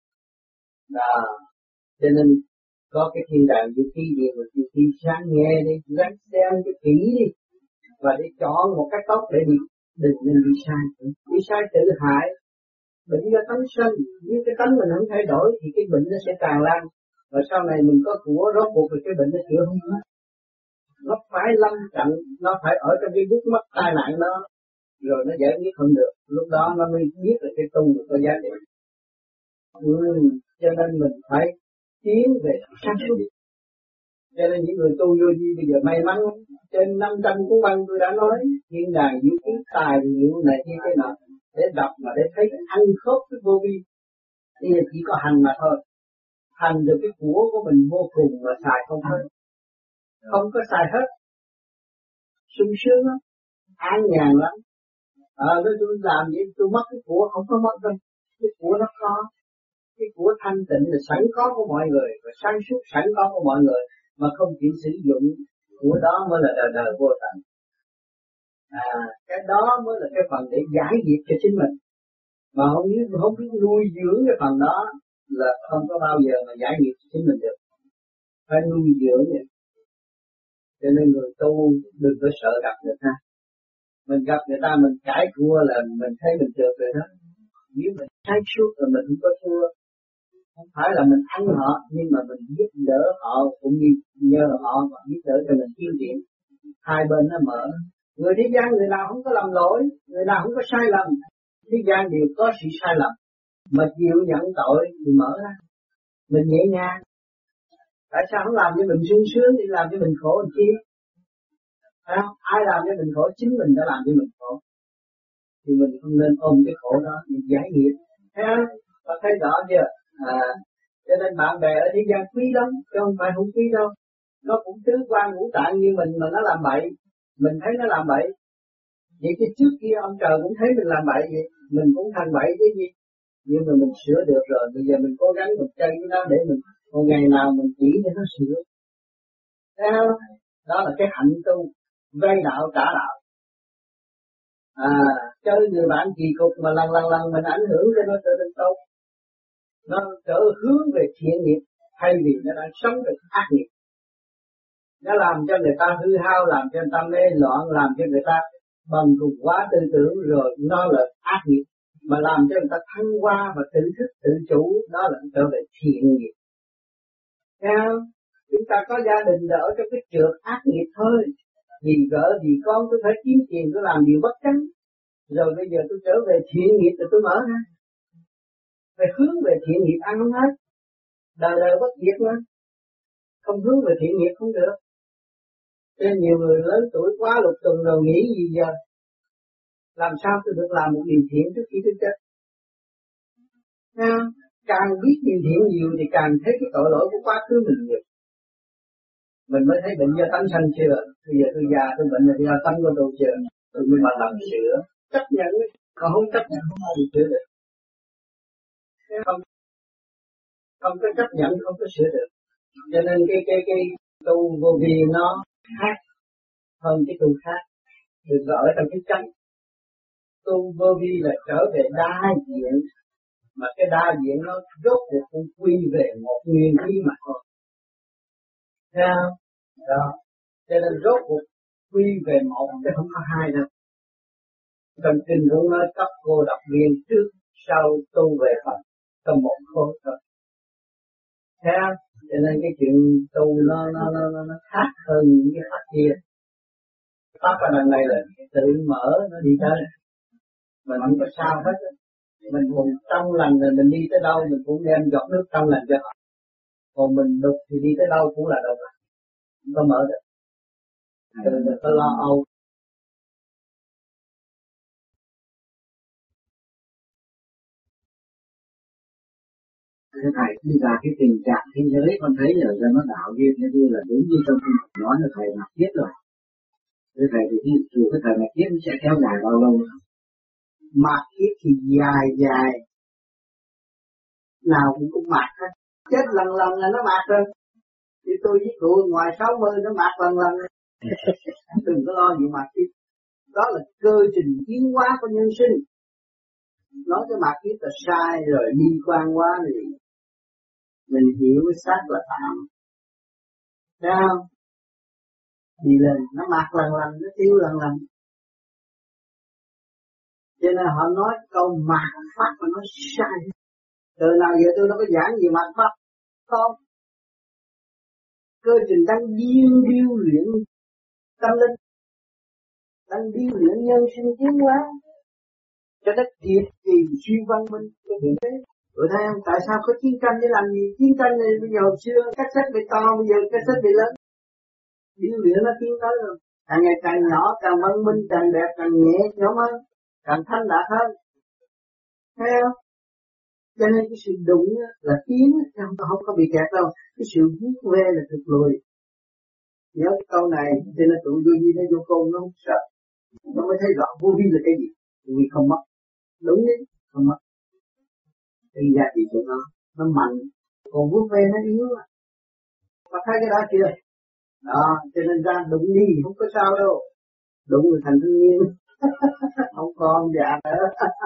Đó. Cho nên có cái thiên đàng dự khí gì mà dự khí sáng nghe đi, ráng xem cho kỹ đi. Và để chọn một cái tốt để đi, đừng nên đi sai. Đi sai tự hại. Bệnh do tánh sanh, nếu cái tánh mình không thay đổi thì cái bệnh nó sẽ tràn lan. Và sau này mình có của rốt cuộc thì cái bệnh nó chữa không hết. Nó phải lâm trận, nó phải ở trong cái gút mắt tai nạn đó, rồi nó giải quyết không được. Lúc đó nó mới biết là cái tu được có giá trị. Cho nên mình phải tiến về sáng suốt. Cho nên những người tu vô vi bây giờ may mắn. Trên 500 cuốn băng tôi đã nói, thiên đàng dự kiến tài liệu này kia cái nọ. Để đọc mà để thấy ăn khớp với vô vi. Bây giờ chỉ có hành mà thôi. Hành được cái của mình vô cùng mà xài không hết. Không có xài hết. Sung sướng lắm. An nhàn lắm. Nếu tôi làm vậy tôi mất cái của không có mất đâu. Cái của nó có. Cái của thanh tịnh là sẵn có của mọi người. Và sáng suốt sẵn có của mọi người. Mà không chịu sử dụng. Của đó mới là đời đời vô tận. Cái đó mới là cái phần để giải diệt cho chính mình. Mà không biết nuôi dưỡng cái phần đó là không có bao giờ mà giải diệt cho chính mình được. Phải nuôi dưỡng vậy. Cho nên người tu đừng có sợ gặp người ta. Mình gặp người ta mình cãi thua là mình thấy mình trượt rồi đó. Nếu mình sáng suốt là mình không có thua. Không phải là mình ăn họ, nhưng mà mình giúp đỡ họ cũng như nhờ họ và giúp đỡ cho mình tiến triển. Hai bên nó mở. Người thế gian người nào không có làm lỗi, người nào không có sai lầm. Thế gian đều có sự sai lầm. Mà chịu nhận tội thì mở ra. Mình nhẹ nhàng. Tại sao không làm cho mình sung sướng thì làm cho mình khổ làm chi? Ai làm cho mình khổ? Chính mình đã làm cho mình khổ. Thì mình không nên ôm cái khổ đó, mình giải nghiệp. Thấy không? Có thấy rõ chưa? Cho nên bạn bè ở thế gian quý lắm, chứ không phải không quý đâu. Nó cũng tứ quan ngũ tạng như mình mà nó làm bậy, mình thấy nó làm bậy. Vậy chứ trước kia ông trời cũng thấy mình làm bậy vậy, mình cũng thành bậy cái gì. Nhưng mà mình sửa được rồi, bây giờ mình cố gắng mình chơi với nó để mình, một ngày nào mình chỉ cho nó sửa. Thấy không? Đó là cái hạnh tu, vay đạo trả đạo. Chơi người bạn kỳ cục mà lần mình ảnh hưởng cho nó trở nên tốt. Nó trở hướng về thiện nghiệp, thay vì nó đang sống được ác nghiệp. Nó làm cho người ta hư hao, làm cho người ta mê loạn, làm cho người ta bằng cùng quá tư tưởng, rồi nó là ác nghiệp. Mà làm cho người ta thăng hoa và tự thức, tự chủ, đó là trở về thiện nghiệp. Thấy không? Chúng ta có gia đình đã ở trong cái trượt ác nghiệp thôi. Vì vợ, vì con tôi phải kiếm tiền, tôi làm điều bất chánh. Rồi bây giờ tôi trở về thiện nghiệp thì tôi mở ra. Phải hướng về thiện nghiệp ăn không hết. Đời đời bất diệt mà. Không hướng về thiện nghiệp không được. Nên nhiều người lớn tuổi quá lục tuần rồi nghĩ gì giờ? Làm sao tôi được làm một điều thiện trước khi tôi chết? Càng biết điều thiện nhiều thì càng thấy cái tội lỗi của quá khứ mình nhiều. Mình mới thấy bệnh do tánh sanh chưa? Bây giờ tôi già tôi bệnh là do tánh của tôi chưa? Tôi mới mà làm sửa, chấp nhận, còn không chấp nhận không ai sửa được. Không có chấp nhận không có sửa được. Cho nên cái tu vô vi nó khác hơn cái tu khác. Được gọi trong cái chánh. Tu vô vi là trở về đa diện, mà cái đa diện nó rốt cuộc cũng quy về một nguyên lý mà thôi. Thấy không? Đó. Cho nên rốt cuộc quy về một chứ không có hai đâu. Trong kinh cũng nói cấp cô độc viên trước sau tu về Phật trong một khối thôi. Thấy không? Cho nên cái chuyện tu nó khác hơn những cái pháp kia. Pháp ở đằng này là tự mở nó đi tới. Mình không có sao hết. Mình cũng trong lành rồi mình đi tới đâu mình cũng đem giọt nước trong lành cho họ. Còn mình đục thì đi tới đâu cũng là đục. Không có mở được. Cho nên mình phải lo âu. Thế thầy, bây giờ cái tình trạng thế giới con thấy là do nó đảo điên thế như là đúng như trong kinh nói là thầy mặc kiết rồi. Thế thầy thì dù cái thời mặc kiết nó sẽ kéo dài bao lâu? Mặc kiết thì dài, nào cũng mặc hết. Chết lần là nó mặc rồi. Thì tôi với cụ ngoài 60 nó mặc lần. Đừng có lo gì mặc kiết. Đó là cơ trình tiến hóa của nhân sinh. Nói cái mặc kiết là sai rồi đi quan quá thì mình hiểu cái xác là tạm. Thấy không? Đi lên, nó mặc lần, nó tiêu lần. Cho nên họ nói câu mặc pháp mà nó sai. Từ nào giờ tôi đâu có giảng gì mặc pháp. Không. Cơ trình đang điêu luyện tâm linh. Đang điêu luyện nhân sinh tiến hóa. Cho nó kịp kỳ suy văn minh cái hiện thế. Rồi thấy không? Tại sao có chiến tranh để làm gì? Chiến tranh này bây giờ hồi xưa cassette bị to, bây giờ cassette bị lớn. Điêu luyện nó tiến tới rồi. Càng ngày càng nhỏ, càng văn minh, càng đẹp, càng nhẹ, nhỏ hơn, càng thanh đạt hơn. Thấy không? Cho nên cái sự đụng là tiến, không có bị kẹt đâu. Cái sự vuốt ve là thực lùi. Nhớ cái câu này, cho nên tụi vô vi nó vô cùng nó không sợ. Nó mới thấy rõ vô vi là cái gì. Vô vi không mất. Đúng đấy, không mất. Cái giá trị của nó mạnh. Còn vuốt ve nó yếu. Mà thấy cái đó chưa? Đó, cho nên ra đụng đi, không có sao đâu. Đụng rồi thành thanh niên. Không còn dạ nữa.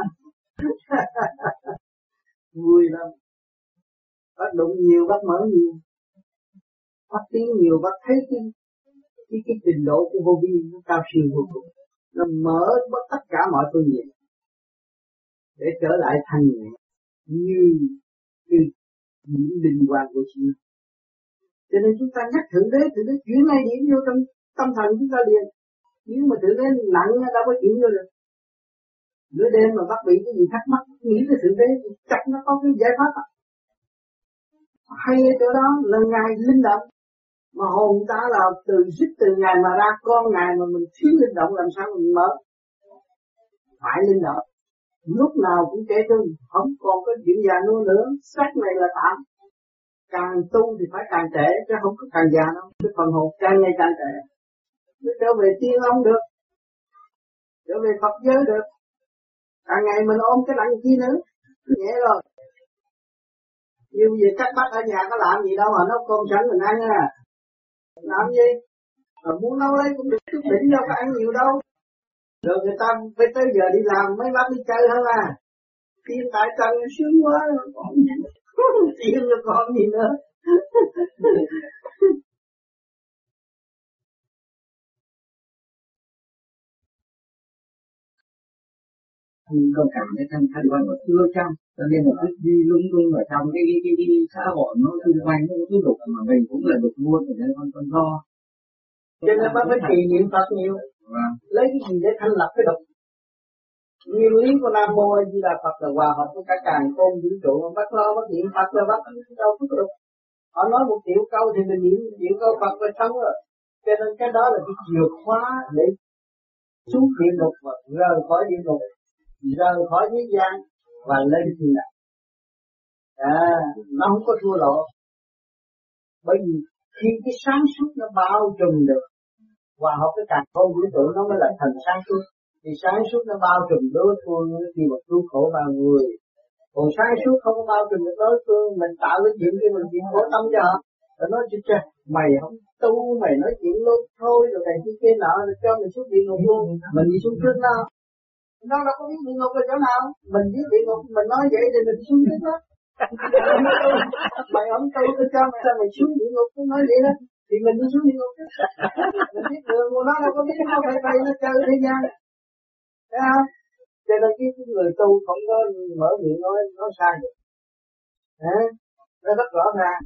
Vui lắm. Bác đụng nhiều, bác mở nhiều. Bác tiếng nhiều, bác thấy cái trình độ của vô vi nó cao siêu vô cùng. Nó mở tất cả mọi phương diện. Để trở lại thanh nhẹ. Như cái diễn linh quan của chị. Cho nên chúng ta nhắc Thượng Đế chuyển ngay điểm vô trong tâm thần chúng ta liền. Nếu mà Thượng Đế nặng đâu có chuyển vô được. Nửa đêm mà bắt bị cái gì thắc mắc, nghĩ tới Thượng Đế, chắc nó có cái giải pháp à. Hay ở chỗ đó là Ngài linh động. Mà hồn ta là từ Ngài mà ra, con Ngài mà mình thiếu linh động làm sao mình mở. Phải linh động. Lúc nào cũng kể chung, không còn có chuyện già nuôi nữa, xác này là tạm. Càng tu thì phải càng trễ, chứ không có càng già đâu. Cái phần hồn càng ngày càng trễ. Mới trở về tiên ông được, trở về Phật giới được. Càng ngày mình ôm cái nặng chi nữa, nhẹ rồi. Như vậy các bác ở nhà có làm gì đâu mà nấu cơm sẵn mình ăn à. Làm gì? Mà muốn nấu lấy cũng được chút đỉnh đâu có ăn nhiều đâu. Rồi người ta phải tới giờ đi làm mấy bác đi chơi hơn à. Tiền tại trần sướng quá, còn gì nữa. Tiền rồi còn gì nữa. Con cảm thấy thanh quan nó chưa trong, cho nên là cứ đi lung tung ở trong cái xã hội nó xung quanh nó cứ đục, mà mình cũng là đục luôn, cho nên con lo. Cho nên bác phải trì niệm Phật nhiều, lấy cái gì để thanh lập cái đục. Nguyên lý của Nam Mô A Di Đà Phật là hòa hợp với cả càn khôn vũ trụ, mà bác lo bác niệm Phật là bác đâu có đục. Họ nói một triệu câu thì mình niệm một triệu câu Phật rồi xong rồi. Cho nên cái đó là cái chìa khóa để xuống địa ngục và rời khỏi địa ngục, rời khỏi thế gian và lên thiên đàng. Nó không có thua lộ. Bởi vì khi cái sáng suốt nó bao trùm được, hòa hợp với càn khôn vũ trụ nó mới lại thành sáng suốt. Thì sáng suốt nó bao trùm đối phương khi mà cứu khổ bao người. Còn sáng suốt không có bao trùm được đối phương, mình tạo cái chuyện kia mình chuyện khổ tâm cho họ. Rồi nói chứ mày không tu, mày nói chuyện luôn thôi, rồi này kia nọ, rồi cho mình xuống địa ngục luôn. Mình đi xuống trước nó. Nó đâu có biết địa ngục là chỗ nào. Mình biết địa ngục, mình nói vậy thì mình xuống trước đó. Mày không tu tôi cho mày sao mày xuống địa ngục, tôi nói vậy đó. Thì mình đi xuống địa ngục chứ. Mình biết đường của nó đâu có biết nó phải bay nó chơi thế gian. Thấy không? Cho nên cái người tu không có mở miệng nói sai được. Nó rất rõ ràng.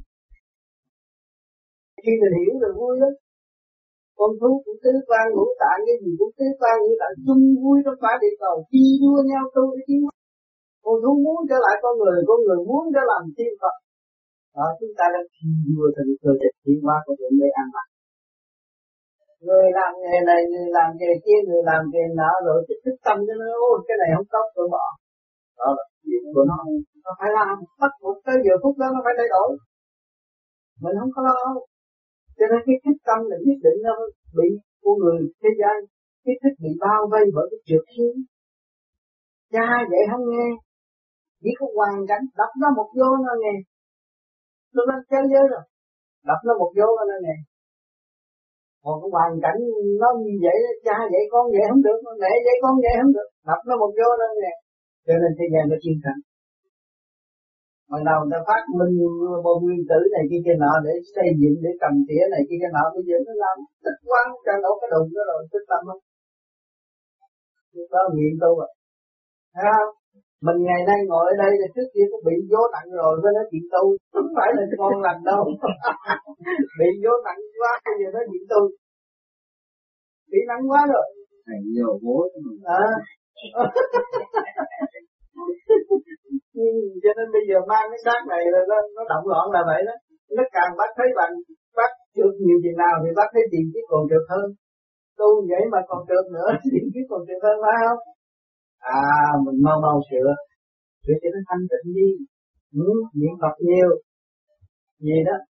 Khi mình hiểu rồi vui lắm. Con thú cũng tứ quan ngũ tạng, cái gì cũng tứ quan ngũ tạng, chung vui trong quả địa cầu, chi đua nhau tu để tiến hóa. Con thú muốn trở lại con người muốn trở làm tiên Phật. Chúng ta đang chi đua thành cơ trình tiến hóa của Thượng Đế an lạc. Người làm nghề này, người làm nghề kia, người làm nghề nọ, rồi thích tâm cho nó, cái này không tốt tôi bỏ. Đó là chuyện của nó phải làm, bắt buộc tới giờ phút đó nó phải thay đổi. Mình không có lo. Cho nên cái thích tâm là nhất định nó bị của người thế gian, cái thích bị bao vây bởi cái trượt khí. Cha dạy không nghe, chỉ có hoàn cảnh đập nó một vô nó nghe. Lúc đó chơi giới rồi, đập nó một vô nó nghe. Còn cái hoàn cảnh nó như vậy, cha dạy con vậy không được, mẹ dạy con vậy không được, đập nó một vô nó nghe. Cho nên thế gian nó chiến tranh. Hồi đầu người ta phát minh bom nguyên tử này kia nọ để xây dựng, để cầm tỉa này kia nọ, bây giờ nó làm tích quăng cho nổ cái đùng đó rồi, tích tâm không? Lúc đó nghiện tu rồi. Thấy không? Mình ngày nay ngồi ở đây thì trước kia cũng bị vô nặng rồi với nói chuyện tu, không phải là ngon lành đâu. Bị vô nặng quá bây giờ nói chuyện tu. Bị nặng quá rồi. Thầy nhiều bố. Cho nên bây giờ mang cái xác này rồi nó động loạn là vậy đó. Nó càng bắt thấy bằng bắt trượt nhiều chừng nào thì bắt thấy tiền chứ còn trượt hơn. Tu vậy mà còn trượt nữa, tiền chứ còn trượt hơn phải không? Mình mau sửa cho nó thanh tịnh đi. Niệm Phật nhiều. Gì đó,